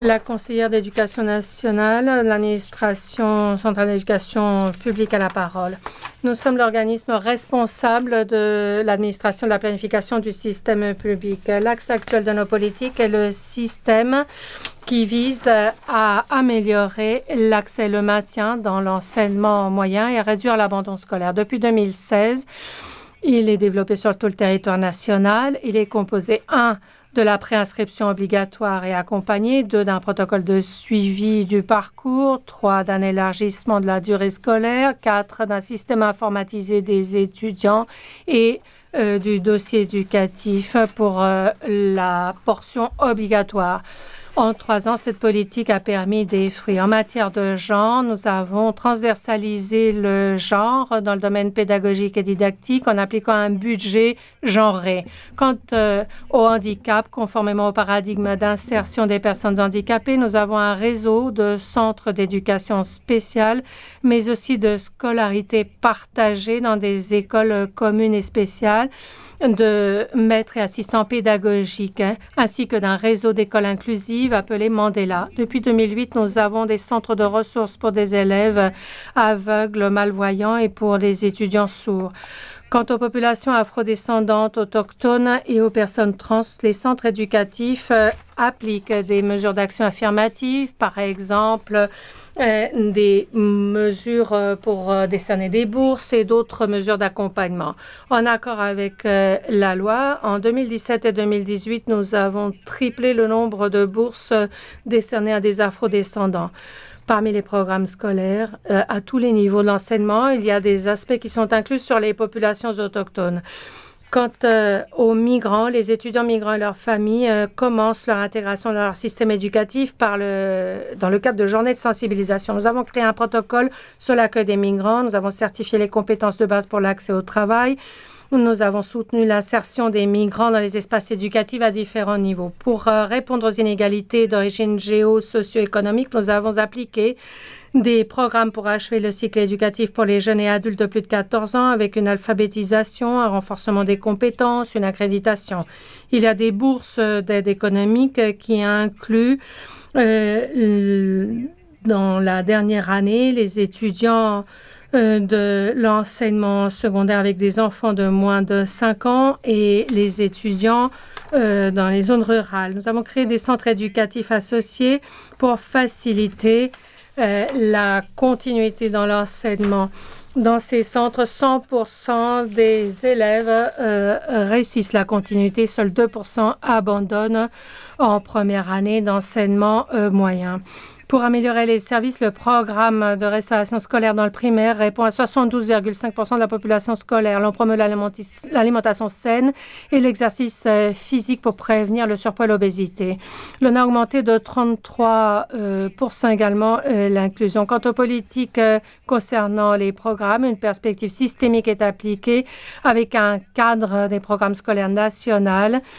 La conseillère d'éducation nationale, l'administration centrale d'éducation publique a la parole. Nous sommes l'organisme responsable de l'administration de la planification du système public. L'axe actuel de nos politiques est le système qui vise à améliorer l'accès et le maintien dans l'enseignement moyen et à réduire l'abandon scolaire. Depuis 2016, il est développé sur tout le territoire national. Il est composé, de la préinscription obligatoire et accompagnée, 2, d'un protocole de suivi du parcours, 3, d'un élargissement de la durée scolaire, 4, d'un système informatisé des étudiants et du dossier éducatif pour la portion obligatoire. En 3 ans, cette politique a permis des fruits. En matière de genre, nous avons transversalisé le genre dans le domaine pédagogique et didactique en appliquant un budget genré. Quant au handicap, conformément au paradigme d'insertion des personnes handicapées, nous avons un réseau de centres d'éducation spéciale, mais aussi de scolarité partagée dans des écoles communes et spéciales, de maîtres et assistants pédagogiques, ainsi que d'un réseau d'écoles inclusives appelé Mandela. Depuis 2008, nous avons des centres de ressources pour des élèves aveugles, malvoyants et pour les étudiants sourds. Quant aux populations afrodescendantes, autochtones et aux personnes trans, les centres éducatifs appliquent des mesures d'action affirmative, par exemple des mesures pour décerner des bourses et d'autres mesures d'accompagnement. En accord avec la loi, en 2017 et 2018, nous avons triplé le nombre de bourses décernées à des afrodescendants. Parmi les programmes scolaires, à tous les niveaux de l'enseignement, il y a des aspects qui sont inclus sur les populations autochtones. Quant aux migrants, les étudiants migrants et leurs familles commencent leur intégration dans leur système éducatif dans le cadre de journées de sensibilisation. Nous avons créé un protocole sur l'accueil des migrants. Nous avons certifié les compétences de base pour l'accès au travail. Nous avons soutenu l'insertion des migrants dans les espaces éducatifs à différents niveaux. Pour répondre aux inégalités d'origine socio-économique, nous avons appliqué des programmes pour achever le cycle éducatif pour les jeunes et adultes de plus de 14 ans avec une alphabétisation, un renforcement des compétences, une accréditation. Il y a des bourses d'aide économique qui incluent dans la dernière année les étudiants de l'enseignement secondaire avec des enfants de moins de 5 ans et les étudiants dans les zones rurales. Nous avons créé des centres éducatifs associés pour faciliter la continuité dans l'enseignement. Dans ces centres, 100% des élèves réussissent la continuité. Seuls 2% abandonnent en première année d'enseignement moyen. Pour améliorer les services, le programme de restauration scolaire dans le primaire répond à 72,5% de la population scolaire. L'on promeut l'alimentation saine et l'exercice physique pour prévenir le surpoids et l'obésité. L'on a augmenté de 33% également l'inclusion. Quant aux politiques concernant les programmes, une perspective systémique est appliquée avec un cadre des programmes scolaires national